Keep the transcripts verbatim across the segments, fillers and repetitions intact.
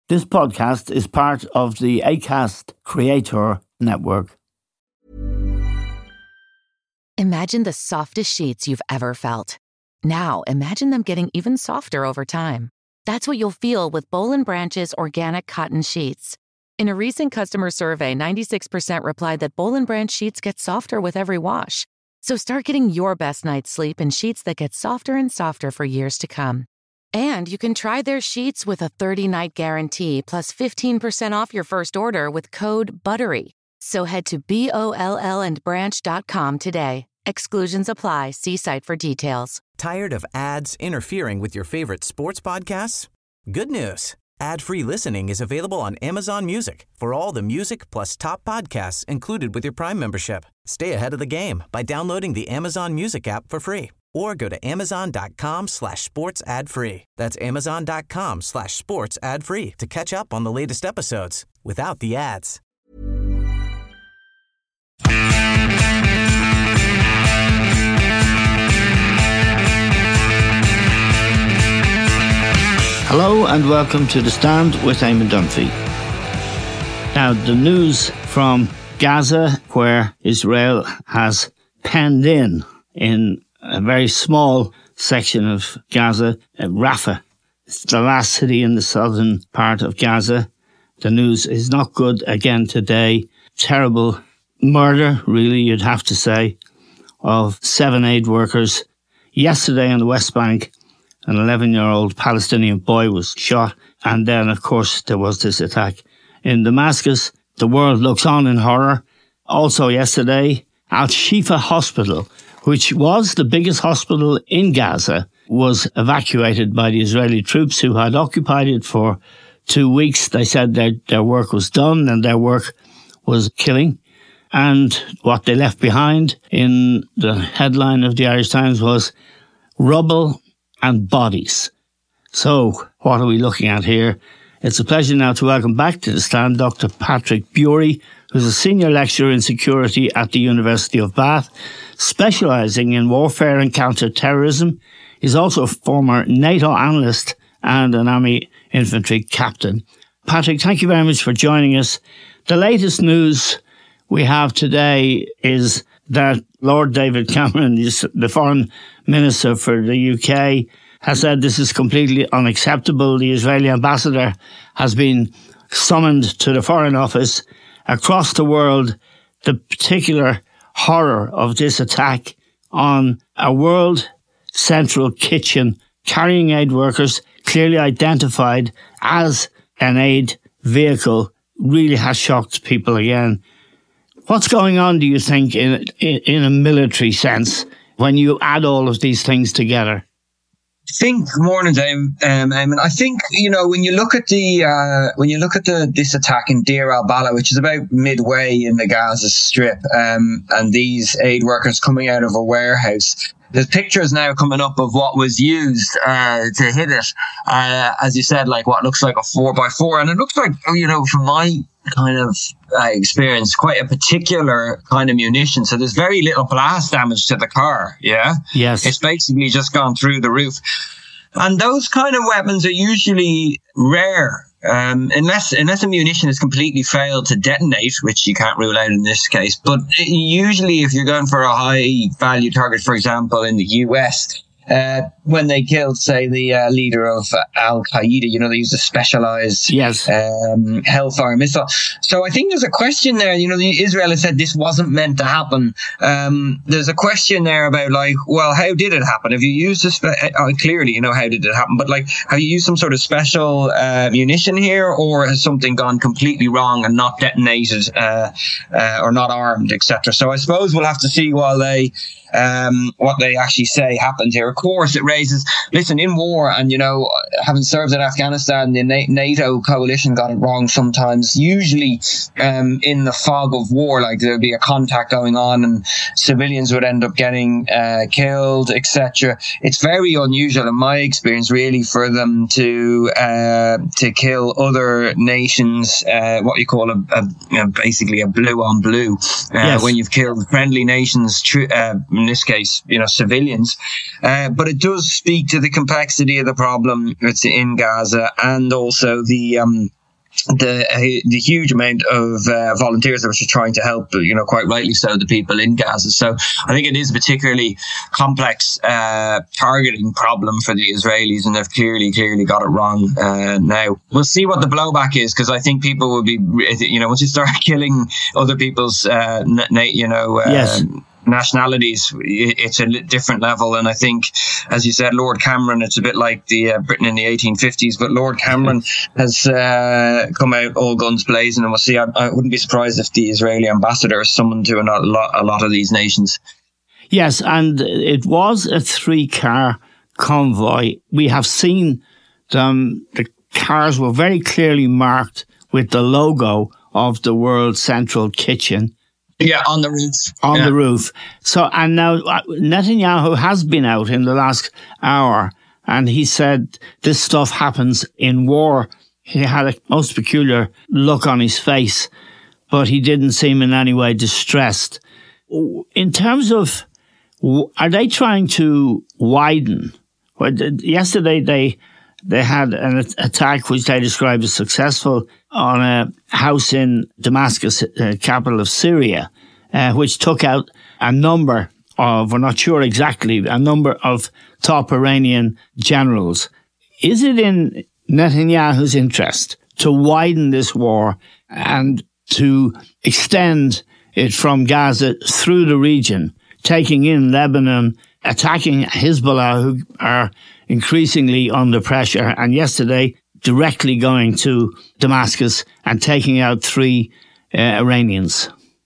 This podcast is part of the Acast Creator Network. Imagine the softest sheets you've ever felt. Now, imagine them getting even softer over time. That's what you'll feel with Boll and Branch's organic cotton sheets. In a recent customer survey, ninety-six percent replied that Boll and Branch sheets get softer with every wash. So start getting your best night's sleep in sheets that get softer and softer for years to come. And you can try their sheets with a thirty-night guarantee plus fifteen percent off your first order with code BUTTERY. So head to B O L L and branch dot com today. Exclusions apply. See site for details. Tired of ads interfering with your favorite sports podcasts? Good news. Ad-free listening is available on Amazon Music for all the music plus top podcasts included with your Prime membership. Stay ahead of the game by downloading the Amazon Music app for free or go to amazon.com slash sports ad free. That's amazon.com slash sports ad free to catch up on the latest episodes without the ads. Hello and welcome to The Stand with Eamon Dunphy. Now, the news from Gaza, where Israel has penned in, in a very small section of Gaza, uh, Rafah. It's the last city in the southern part of Gaza. The news is not good again today. Terrible murder, really, you'd have to say, of seven aid workers. Yesterday on the West Bank, an eleven-year-old Palestinian boy was shot. And then, of course, there was this attack in Damascus. The world looks on in horror. Also yesterday, Al-Shifa Hospital, which was the biggest hospital in Gaza, was evacuated by the Israeli troops who had occupied it for two weeks. They said their, their work was done and their work was killing. And what they left behind in the headline of the Irish Times was rubble and bodies. So what are we looking at here? It's a pleasure now to welcome back to the stand Doctor Patrick Bury, who's a senior lecturer in security at the University of Bath, specialising in warfare and counter-terrorism. He's also a former NATO analyst and an Army infantry captain. Patrick, thank you very much for joining us. The latest news we have today is that Lord David Cameron, the foreign minister for the U K, has said this is completely unacceptable. The Israeli ambassador has been summoned to the Foreign Office. Across the world, the particular horror of this attack on a world central kitchen carrying aid workers, clearly identified as an aid vehicle, really has shocked people again. What's going on, do you think, in, in, in a military sense when you add all of these things together? I think, morning, Dave. Um, I mean, I think, you know, when you look at the uh, when you look at the this attack in Deir al-Balah, which is about midway in the Gaza Strip, um, and these aid workers coming out of a warehouse. There's pictures now coming up of what was used uh, to hit it. Uh, as you said, like what looks like a four by four, and it looks like, you know, from my kind of uh, experience, quite a particular kind of munition. So there's very little blast damage to the car. Yeah. Yes. It's basically just gone through the roof. And those kind of weapons are usually rare, um, unless unless a munition has completely failed to detonate, which you can't rule out in this case. But usually, if you're going for a high value target, for example, in the U S, uh, when they killed, say, the uh, leader of uh, Al Qaeda, you know, they used a specialized yes. um, Hellfire missile. So I think there's a question there. You know, the Israel has said this wasn't meant to happen. Um, there's a question there about, like, well, how did it happen? Have you used a spe- uh, clearly, you know, how did it happen? But, like, have you used some sort of special uh, munition here, or has something gone completely wrong and not detonated uh, uh, or not armed, et cetera? So I suppose we'll have to see while they um, what they actually say happened here. Of course, it raises, listen, in war, and, you know, having served in Afghanistan, the NATO coalition got it wrong sometimes. Usually um, in the fog of war, like, there'd be a contact going on and civilians would end up getting uh, killed, et cetera. It's very unusual, in my experience, really, for them to uh, to kill other nations, uh, what you call a, a, a basically a blue on blue, uh, yes. when you've killed friendly nations, tr- uh, in this case, you know, civilians. Uh, but it does speak to the complexity of the problem that's in Gaza, and also the um, the uh, the huge amount of uh, volunteers that were just trying to help, you know, quite rightly so, the people in Gaza. So I think it is a particularly complex uh, targeting problem for the Israelis, and they've clearly, clearly got it wrong uh, now. We'll see what the blowback is, because I think people will be, you know, once you start killing other people's, uh, you know, uh, yes. nationalities, it's a different level. And I think, as you said, Lord Cameron, it's a bit like the uh, Britain in the eighteen fifties, but Lord Cameron has uh, come out all guns blazing, and we'll see. I, I wouldn't be surprised if the Israeli ambassador is summoned to a lot, a lot of these nations. Yes, and it was a three-car convoy. We have seen them, the cars were very clearly marked with the logo of the World Central Kitchen. Yeah, on the roof. On yeah. the roof. So, and now Netanyahu has been out in the last hour, and he said this stuff happens in war. He had a most peculiar look on his face, but he didn't seem in any way distressed. In terms of, are they trying to widen? Well, yesterday they they had an attack which they described as successful on a house in Damascus, uh, capital of Syria, uh, which took out a number of, we're not sure exactly, a number of top Iranian generals. Is it in Netanyahu's interest to widen this war and to extend it from Gaza through the region, taking in Lebanon, attacking Hezbollah, who are increasingly under pressure, and yesterday directly going to Damascus and taking out three uh, Iranians?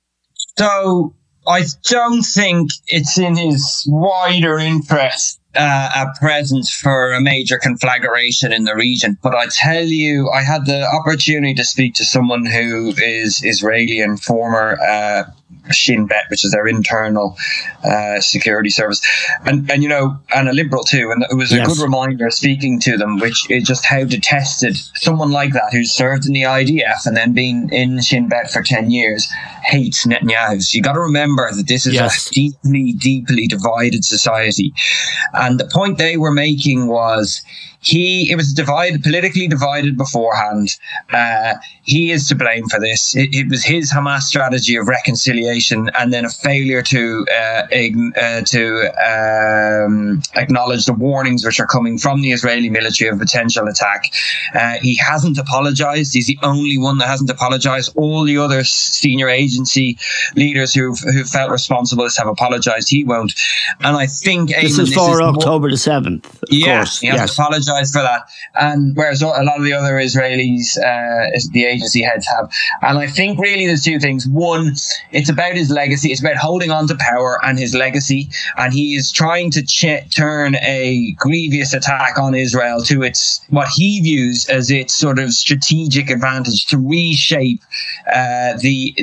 So I don't think it's in his wider interest uh, at present for a major conflagration in the region. But I tell you, I had the opportunity to speak to someone who is Israeli and former uh, Shin Bet, which is their internal uh, security service, and and you know, and a liberal too. And it was a yes. good reminder speaking to them, which is just how detested someone like that, who's served in the I D F and then been in Shin Bet for ten years, hates Netanyahu. So you got to remember that this is yes. a deeply, deeply divided society. And the point they were making was, He, it was divided, politically divided beforehand. Uh, he is to blame for this. It, it was his Hamas strategy of reconciliation, and then a failure to uh, uh, to um, acknowledge the warnings which are coming from the Israeli military of potential attack. Uh, he hasn't apologized. He's the only one that hasn't apologized. All the other senior agency leaders who who felt responsible have apologized. He won't. And I think this Ayman, is for this is October the seventh. Yeah, course. he has yes. to apologize for that. And whereas a lot of the other Israelis, uh, the agency heads have. And I think really there's two things. One, it's about his legacy. It's about holding on to power and his legacy. And he is trying to ch- turn a grievous attack on Israel to its, what he views as its sort of strategic advantage, to reshape uh, the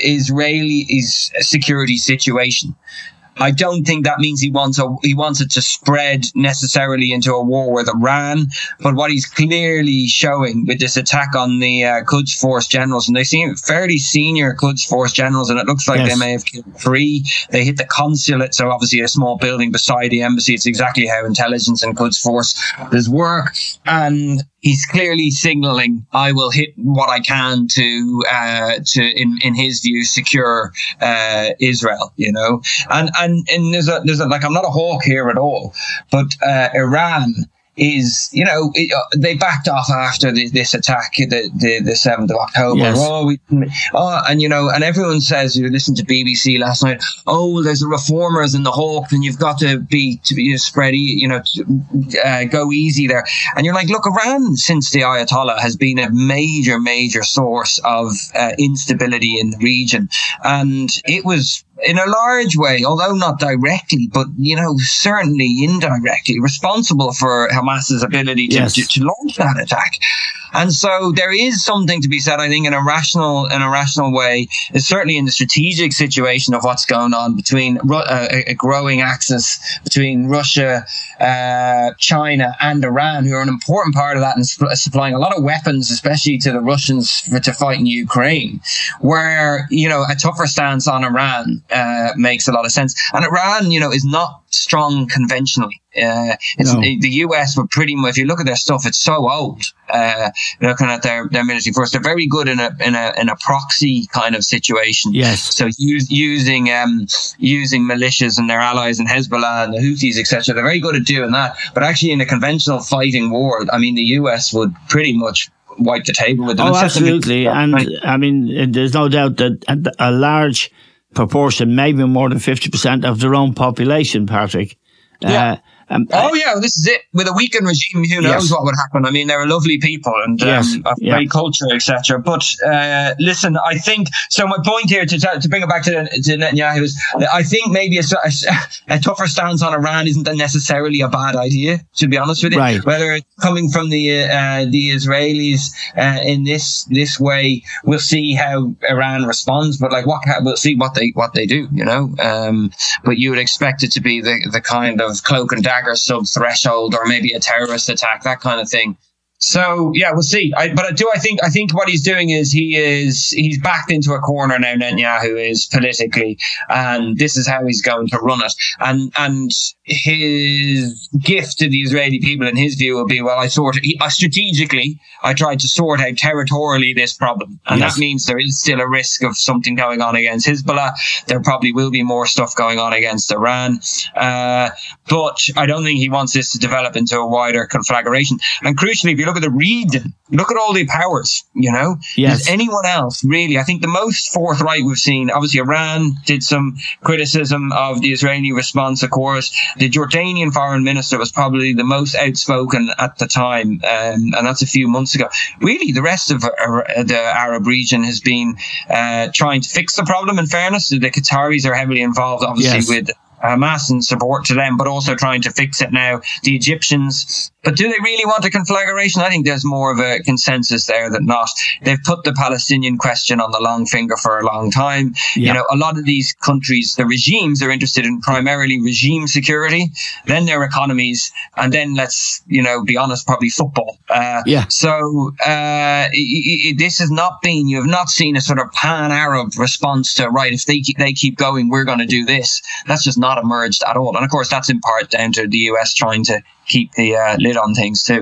Israeli security situation. I don't think that means he wants a, he wants it to spread necessarily into a war with Iran. But what he's clearly showing with this attack on the uh, Quds Force generals, and they seem fairly senior Quds Force generals, and it looks like yes. they may have killed three. They hit the consulate, so obviously a small building beside the embassy. It's exactly how intelligence and Quds Force does work. And he's clearly signaling, I will hit what I can to, uh, to in, in his view, secure uh, Israel, you know. And, and, and there's a, there's a, like, I'm not a hawk here at all, but uh, Iran is, you know, it, uh, they backed off after the, this attack, the, the, the seventh of October. Yes. Oh, we, oh, and, you know, and everyone says, you listened to B B C last night, oh, well, there's the reformers in the Hawk, and you've got to be, to be spread, you know, to, uh, go easy there. And you're like, look, Iran, since the Ayatollah, has been a major, major source of uh, instability in the region. And it was, in a large way, although not directly, but, you know, certainly indirectly responsible for Hamas's ability to, yes. to, to launch that attack. And so there is something to be said, I think, in a rational, in a rational way, is certainly in the strategic situation of what's going on between uh, a growing axis between Russia, uh, China and Iran, who are an important part of that and sp- supplying a lot of weapons, especially to the Russians for, to fight in Ukraine, where, you know, a tougher stance on Iran uh, makes a lot of sense. And Iran, you know, is not strong conventionally. Uh, it's No. the U S were pretty much, if you look at their stuff, it's so old. Uh, looking at their, their military force, they're very good in a, in a, in a proxy kind of situation. Yes. So use, using, um, using militias and their allies and Hezbollah and the Houthis, et cetera. They're very good at doing that. But actually in a conventional fighting war, I mean, the U S would pretty much wipe the table with them. Oh, It's just a bit- absolutely. And I mean, there's no doubt that a large proportion, maybe more than fifty percent of their own population, Patrick. Yeah. Uh, um, Oh yeah, well, this is it. With a weakened regime, who knows Yes. what would happen? I mean, they're lovely people and um, Yes. a Yeah. great culture, et cetera. But uh, listen, I think so. My point here to to bring it back to, to Netanyahu is, I think maybe a, a, a tougher stance on Iran isn't necessarily a bad idea. To be honest with you, Right. whether it's coming from the uh, the Israelis uh, in this this way, we'll see how Iran responds. But like, what we'll see what they what they do, you know. Um, but you would expect it to be the the kind of cloak and dagger sub threshold, or maybe a terrorist attack, that kind of thing. So yeah, we'll see. I, but I do. I think. I think what he's doing is he is he's backed into a corner now. Netanyahu is politically, and this is how he's going to run it. And and his gift to the Israeli people, in his view, will be, well, I sorted he, uh, strategically. I tried to sort out territorially this problem, and Yes. that means there is still a risk of something going on against Hezbollah. There probably will be more stuff going on against Iran, uh, but I don't think he wants this to develop into a wider conflagration. And crucially, if you look at the region, look at all the powers, you know, Yes. does anyone else really? I think the most forthright we've seen, obviously Iran did some criticism of the Israeli response, of course. The Jordanian foreign minister was probably the most outspoken at the time, um, and that's a few months ago. Really, the rest of uh, the Arab region has been uh, trying to fix the problem. In fairness, the Qataris are heavily involved, obviously, Yes. with Hamas and support to them, but also trying to fix it now. The Egyptians. But do they really want a conflagration? I think there's more of a consensus there than not. They've put the Palestinian question on the long finger for a long time. Yeah. You know, a lot of these countries, the regimes are interested in primarily regime security, then their economies, and then let's, you know, be honest, probably football. Uh, Yeah. So uh, it, it, this has not been, you have not seen a sort of pan-Arab response to, right, if they keep, they keep going, we're going to do this. That's just not emerged at all. And of course, that's in part down to the U S trying to keep the uh, lid on things too.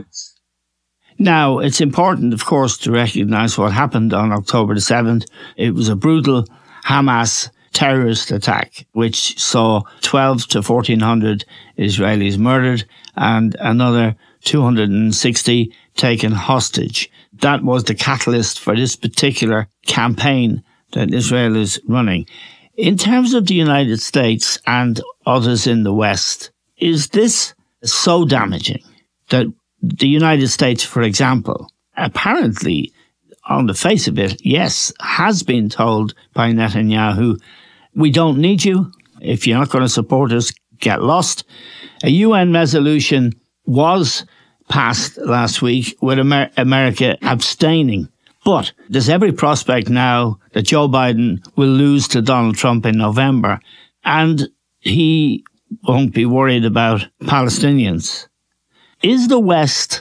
Now, it's important, of course, to recognise what happened on October the seventh. It was a brutal Hamas terrorist attack, which saw twelve to fourteen hundred Israelis murdered and another two hundred sixty taken hostage. That was the catalyst for this particular campaign that Israel is running. In terms of the United States and others in the West, is this so damaging that the United States, for example, apparently, on the face of it, yes, has been told by Netanyahu, we don't need you. If you're not going to support us, get lost. A U N resolution was passed last week with Amer- America abstaining. But there's every prospect now that Joe Biden will lose to Donald Trump in November, and he won't be worried about Palestinians. Is the West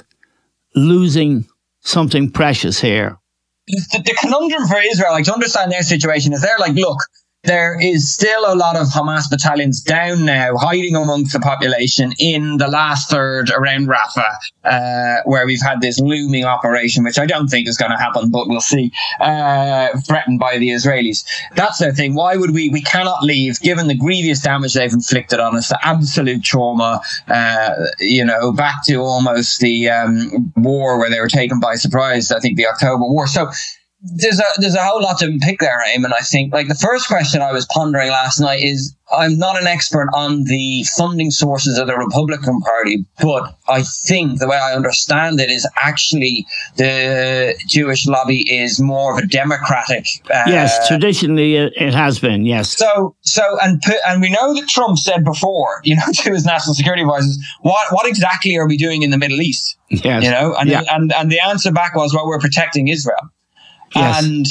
losing something precious here? The, the conundrum for Israel, like, to understand their situation, is they're like, look, there is still a lot of Hamas battalions down now, hiding amongst the population in the last third around Rafah, uh, where we've had this looming operation, which I don't think is going to happen, but we'll see, uh, threatened by the Israelis. That's their thing. Why would we? We cannot leave, given the grievous damage they've inflicted on us, the absolute trauma, uh, you know, back to almost the um, war where they were taken by surprise, I think the October War. So, There's a there's a whole lot to pick there, Eamon. I think, like, the first question I was pondering last night is, I'm not an expert on the funding sources of the Republican Party, but I think the way I understand it is actually the Jewish lobby is more of a democratic. Uh, Yes, traditionally it, it has been, yes. So, so, and and we know that Trump said before, you know, to his national security advisors, what what exactly are we doing in the Middle East? Yes. You know, and Yeah. and and the answer back was, well, we're protecting Israel. Yes. And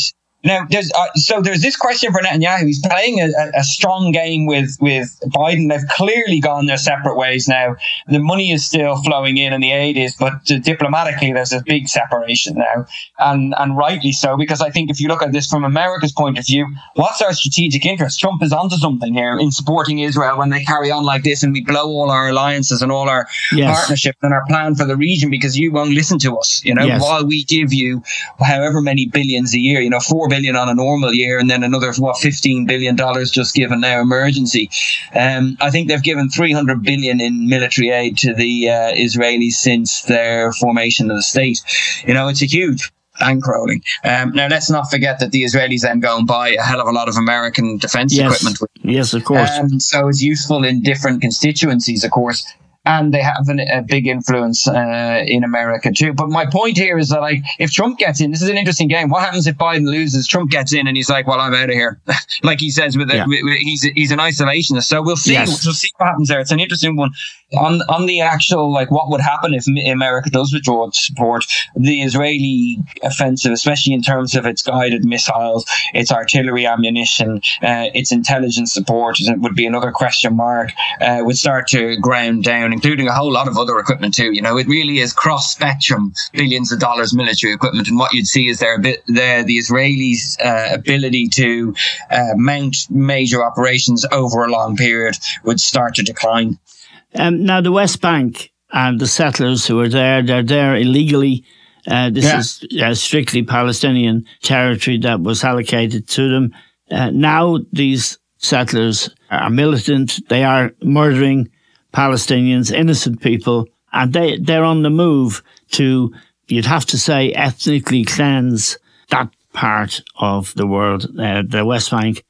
Now, there's uh, so there's this question for Netanyahu. He's playing a, a strong game with, with Biden. They've clearly gone their separate ways now. The money is still flowing in and the aid is, but uh, diplomatically, there's a big separation now. And, and rightly so, because I think if you look at this from America's point of view, what's our strategic interest? Trump is onto something here in supporting Israel when they carry on like this and we blow all our alliances and all our yes. partnerships and our plan for the region because you won't listen to us, you know, yes. while we give you however many billions a year, you know, four billion on a normal year and then another, what, fifteen billion dollars just given now emergency. Um, I think they've given three hundred billion in military aid to the uh, Israelis since their formation of the state. You know, it's a huge bankrolling. Um, now, let's not forget that the Israelis then go and buy a hell of a lot of American defense yes. equipment. Yes, of course. Um, so it's useful in different constituencies, of course. And they have an, a big influence uh, in America too. But my point here is that, like, if Trump gets in, this is an interesting game. What happens if Biden loses? Trump gets in and he's like, "Well, I'm out of here," like he says. With, yeah. with, with he's he's an isolationist. So we'll see. Yes. We'll see what happens there. It's an interesting one. On on the actual, like, what would happen if America does withdraw its support? The Israeli offensive, especially in terms of its guided missiles, its artillery ammunition, uh, its intelligence support, would be another question mark. Uh, would start to ground down, including a whole lot of other equipment too. You know, it really is cross-spectrum, billions of dollars military equipment. And what you'd see is their the, the Israelis' uh, ability to uh, mount major operations over a long period would start to decline. Um, now, the West Bank and the settlers who are there, they're there illegally. Uh, this yeah. is uh, strictly Palestinian territory that was allocated to them. Uh, now, these settlers are militant. They are murdering Palestinians, innocent people, and they, they're on the move to, you'd have to say, ethnically cleanse that part of the world, uh, the West Bank.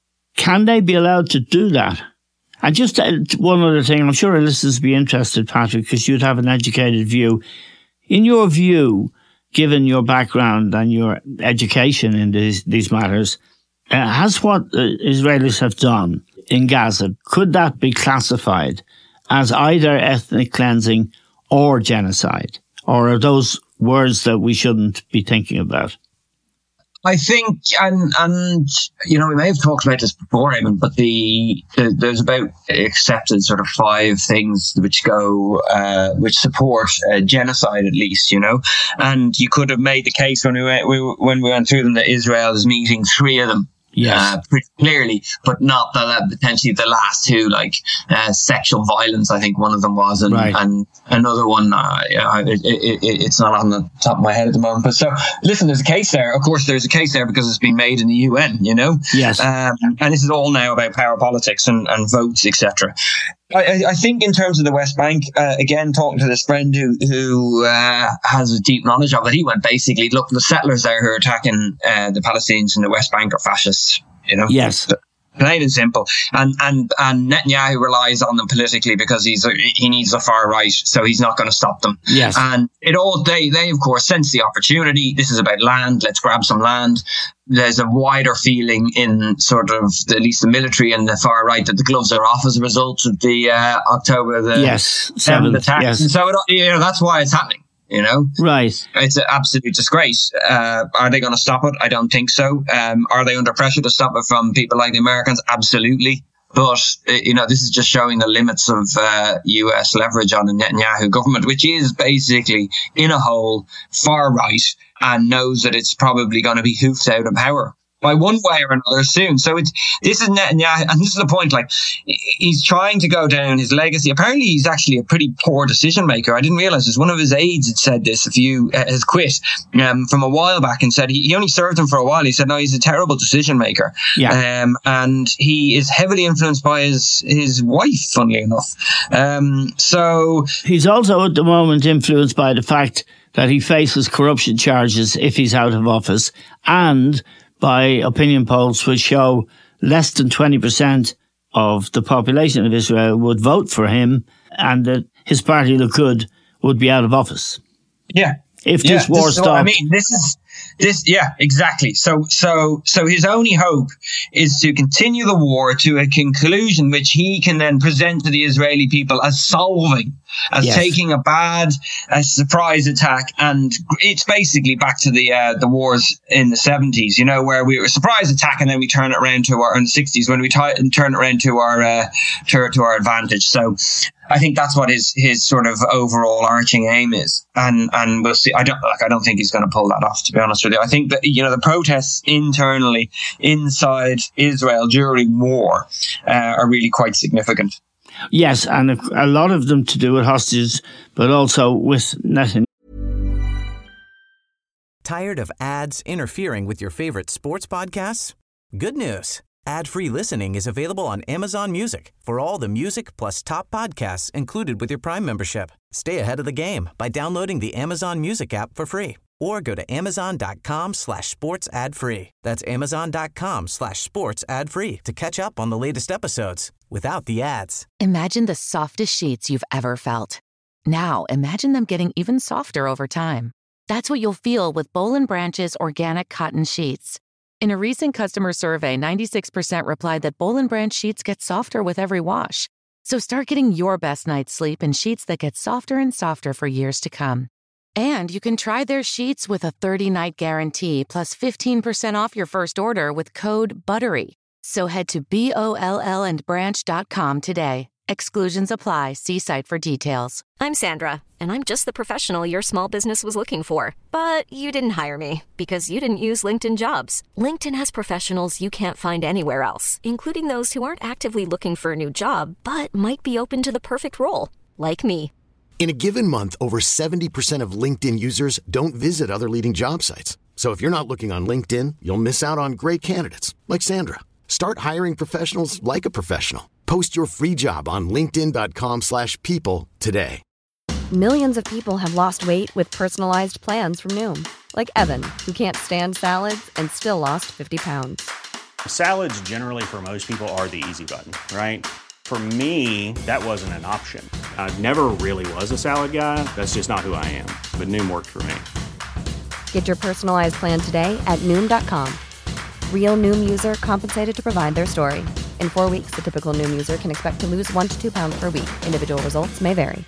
Can they be allowed to do that? And just uh, one other thing, I'm sure our listeners would be interested, Patrick, because you'd have an educated view. In your view, given your background and your education in these, these matters, uh, has what the Israelis have done in Gaza, could that be classified as either ethnic cleansing or genocide? Or are those words that we shouldn't be thinking about? I think, and, and you know, we may have talked about this before, Eamon, but the, the there's about accepted sort of five things which go, uh, which support uh, genocide at least, you know. And you could have made the case when we went, we, when we went through them that Israel is meeting three of them. Yes. Uh, pretty clearly, but not the, uh, potentially the last two, like uh, sexual violence. I think one of them was, and, right. and another one. Uh, it, it, it, it's not on the top of my head at the moment. But so, listen, there's a case there. Of course, there's a case there because it's been made in the U N. You know, yes. Um, and this is all now about power politics and, and votes, et cetera. I, I think in terms of the West Bank, uh, again, talking to this friend who who uh, has a deep knowledge of it, he went basically, look, the settlers there who are attacking uh, the Palestinians in the West Bank are fascists, you know? Yes. Plain and simple. And, and, and Netanyahu relies on them politically because he's a, he needs the far right, so he's not going to stop them. Yes. And it all, they, they, of course, sense the opportunity. This is about land. Let's grab some land. There's a wider feeling in sort of the, at least the military and the far right that the gloves are off as a result of the uh, October the yes, seventh attack. Yes. And so it, you know, that's why it's happening. You know, right? It's an absolute disgrace. Uh, are they going to stop it? I don't think so. Um, are they under pressure to stop it from people like the Americans? Absolutely. But, you know, this is just showing the limits of uh, U S leverage on the Netanyahu government, which is basically in a hole, far right, and knows that it's probably going to be hoofed out of power by one way or another soon. So it's this is Netanyahu, and this is the point. Like, he's trying to go down his legacy. Apparently, he's actually a pretty poor decision maker. I didn't realize this. One of his aides had said this. A few uh, has quit um, from a while back and said he, he only served him for a while. He said no, he's a terrible decision maker. Yeah. Um, and he is heavily influenced by his his wife. Funnily enough, um, so he's also at the moment influenced by the fact that he faces corruption charges if he's out of office, and by opinion polls which show less than twenty percent of the population of Israel would vote for him, and that his party, Likud, would be out of office. Yeah. If yeah, this war this stopped. I mean, this is This, yeah, exactly. So, so, so his only hope is to continue the war to a conclusion, which he can then present to the Israeli people as solving, as yes. taking a bad a surprise attack, and it's basically back to the uh, the wars in the seventies, you know, where we were surprise attack and then we turn it around to our in the sixties when we t- turn it around to our uh, to, to our advantage. So. I think that's what his his sort of overall arching aim is, and and we'll see. I don't like. I don't think he's going to pull that off, to be honest with you. I think that, you know, the protests internally inside Israel during war uh, are really quite significant. Yes, and a, a lot of them to do with hostages, but also with Netanyahu. Tired of ads interfering with your favorite sports podcasts? Good news. Ad-free listening is available on Amazon Music for all the music plus top podcasts included with your Prime membership. Stay ahead of the game by downloading the Amazon Music app for free or go to amazon.com slash sports ad free. That's amazon.com slash sports ad free to catch up on the latest episodes without the ads. Imagine the softest sheets you've ever felt. Now imagine them getting even softer over time. That's what you'll feel with Boll and Branch's organic cotton sheets. In a recent customer survey, ninety-six percent replied that Boll and Branch sheets get softer with every wash. So start getting your best night's sleep in sheets that get softer and softer for years to come. And you can try their sheets with a thirty-night guarantee plus fifteen percent off your first order with code BUTTERY. So head to B O L L and branch dot com today. Exclusions apply. See site for details. I'm Sandra, and I'm just the professional your small business was looking for. But you didn't hire me because you didn't use LinkedIn Jobs. LinkedIn has professionals you can't find anywhere else, including those who aren't actively looking for a new job, but might be open to the perfect role, like me. In a given month, over seventy percent of LinkedIn users don't visit other leading job sites. So if you're not looking on LinkedIn, you'll miss out on great candidates, like Sandra. Start hiring professionals like a professional. Post your free job on linkedin.com slash people today. Millions of people have lost weight with personalized plans from Noom. Like Evan, who can't stand salads and still lost fifty pounds. Salads generally for most people are the easy button, right? For me, that wasn't an option. I never really was a salad guy. That's just not who I am. But Noom worked for me. Get your personalized plan today at Noom dot com. Real Noom user compensated to provide their story. In four weeks, the typical Noom user can expect to lose one to two pounds per week. Individual results may vary.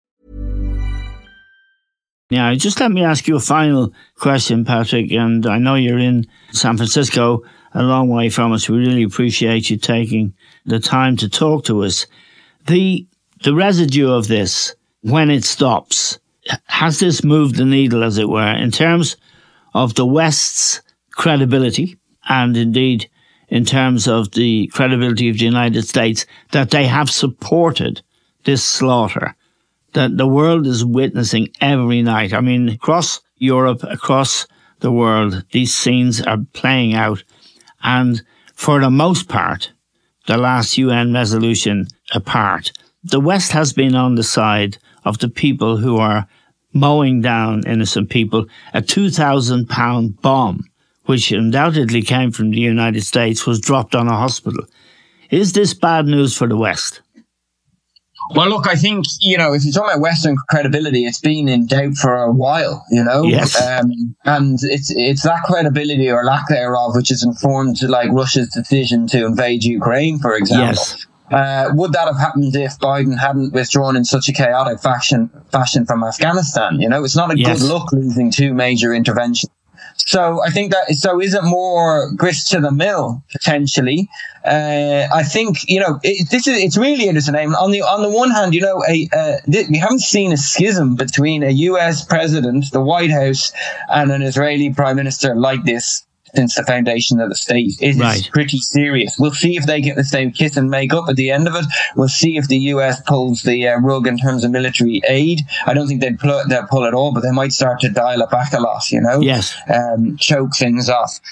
Now, just let me ask you a final question, Patrick. And I know you're in San Francisco, a long way from us. We really appreciate you taking the time to talk to us. The the residue of this, when it stops, has this moved the needle, as it were, in terms of the West's credibility, and indeed in terms of the credibility of the United States, that they have supported this slaughter that the world is witnessing every night? I mean, across Europe, across the world, these scenes are playing out. And for the most part, the last U N resolution apart, the West has been on the side of the people who are mowing down innocent people. A two thousand pound bomb, which undoubtedly came from the United States, was dropped on a hospital. Is this bad news for the West? Well, look, I think, you know, if you're talking about Western credibility, it's been in doubt for a while, you know? Yes. Um, and it's it's that credibility or lack thereof which has informed, like, Russia's decision to invade Ukraine, for example. Yes. Uh, would that have happened if Biden hadn't withdrawn in such a chaotic fashion, fashion from Afghanistan? You know, it's not a yes. good look losing two major interventions. So I think that, so is it more grist to the mill, potentially? Uh, I think, you know, it, this is, it's really interesting. On the, on the one hand, you know, a, uh, th- we haven't seen a schism between a U S president, the White House, and an Israeli prime minister like this since the foundation of the state. It right. is pretty serious. We'll see if they get the same kiss and make up at the end of it. We'll see if the U S pulls the uh, rug in terms of military aid. I don't think they'd pull, they'll pull it all, but they might start to dial it back a lot, you know? Yes. Um, choke things off.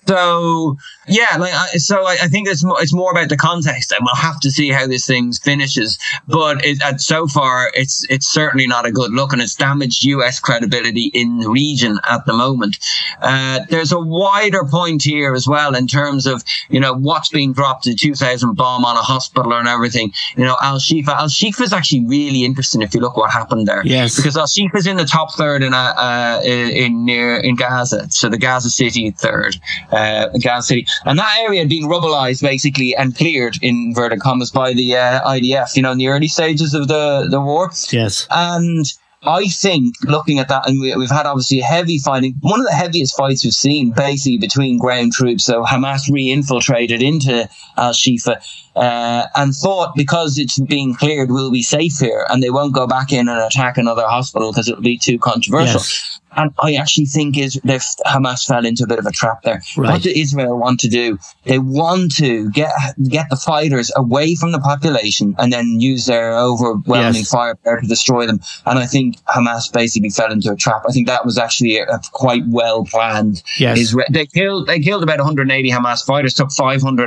So yeah, like I, so I, I think it's more, it's more about the context, and we'll have to see how this thing finishes. But it, uh, so far, it's it's certainly not a good look, and it's damaged U S credibility in the region at the moment. Uh, there's a wider point here as well in terms of, you know, what's being dropped, the two thousand bomb on a hospital and everything. You know, Al Shifa. Al Shifa is actually really interesting if you look what happened there. Yes, because Al Shifa is in the top third in uh, uh in near in Gaza, so the Gaza City third. Uh, Gaza City, and that area had been rubbleized basically and cleared in inverted commas by the uh, I D F, you know, in the early stages of the, the war. Yes. And I think looking at that, and we, we've had obviously heavy fighting, one of the heaviest fights we've seen basically between ground troops. So Hamas re-infiltrated into Al-Shifa uh, and thought because it's being cleared, we'll be safe here and they won't go back in and attack another hospital because it'll be too controversial. Yes. And I actually think is Hamas fell into a bit of a trap there. Right. What do Israel want to do? They want to get get the fighters away from the population and then use their overwhelming yes. firepower to destroy them. And I think Hamas basically fell into a trap. I think that was actually a, a quite well planned. Yes. Israel. They killed they killed about one hundred eighty Hamas fighters, took five hundred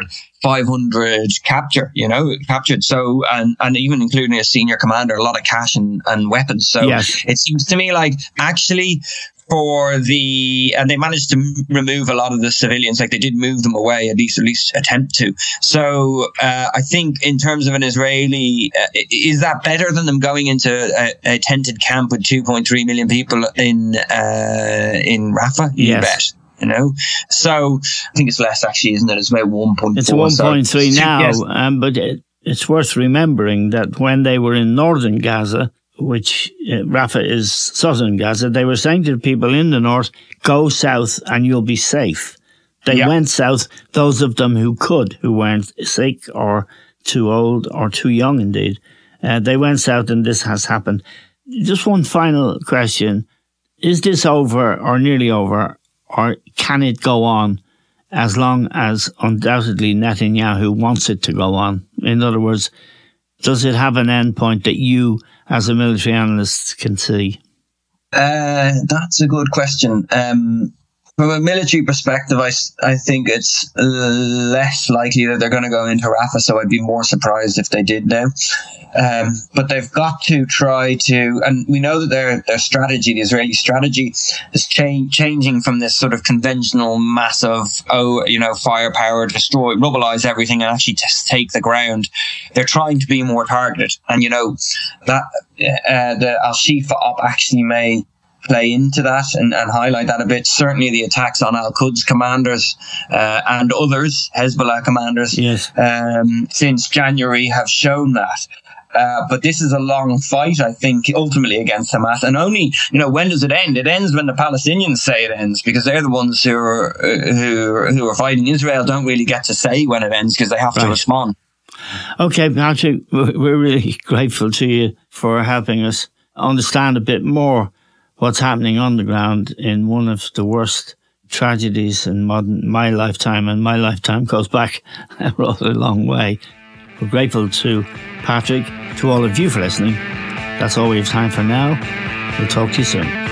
capture, you know, captured. So, and, and even including a senior commander, a lot of cash and, and weapons. So yes. It seems to me like actually for the, and they managed to m- remove a lot of the civilians, like they did move them away, at least, at least attempt to. So, uh, I think in terms of an Israeli, uh, is that better than them going into a, a tented camp with two point three million people in, uh, in Rafah? You yes. bet. You know, so I think it's less actually, isn't it? It's about one point four. It's one point three so, now, yes. um, but it, it's worth remembering that when they were in northern Gaza, which uh, Rafah is southern Gaza, they were saying to the people in the north, go south and you'll be safe. They yeah. went south, those of them who could, who weren't sick or too old or too young indeed. Uh, they went south and this has happened. Just one final question. Is this over or nearly over? Or can it go on as long as undoubtedly Netanyahu wants it to go on? In other words, does it have an end point that you, as a military analyst, can see? Uh, that's a good question. Um, from a military perspective, I, I think it's less likely that they're going to go into Rafah, so I'd be more surprised if they did now. Um, but they've got to try to, and we know that their their strategy, the Israeli strategy, is cha- changing from this sort of conventional massive, oh, you know, firepower, destroy, rubbleize everything, and actually just take the ground. They're trying to be more targeted, and you know that uh, the Al-Shifa op actually may play into that and, and highlight that a bit. Certainly the attacks on Al-Quds commanders uh, and others, Hezbollah commanders, yes. um, since January have shown that. Uh, but this is a long fight, I think, ultimately against Hamas. And only, you know, when does it end? It ends when the Palestinians say it ends, because they're the ones who are uh, who, who are fighting. Israel don't really get to say when it ends because they have right. to respond. Okay, Patrick, we're really grateful to you for helping us understand a bit more what's happening on the ground in one of the worst tragedies in modern my lifetime, and my lifetime goes back a rather long way. We're grateful to Patrick, to all of you for listening. That's all we have time for now. We'll talk to you soon.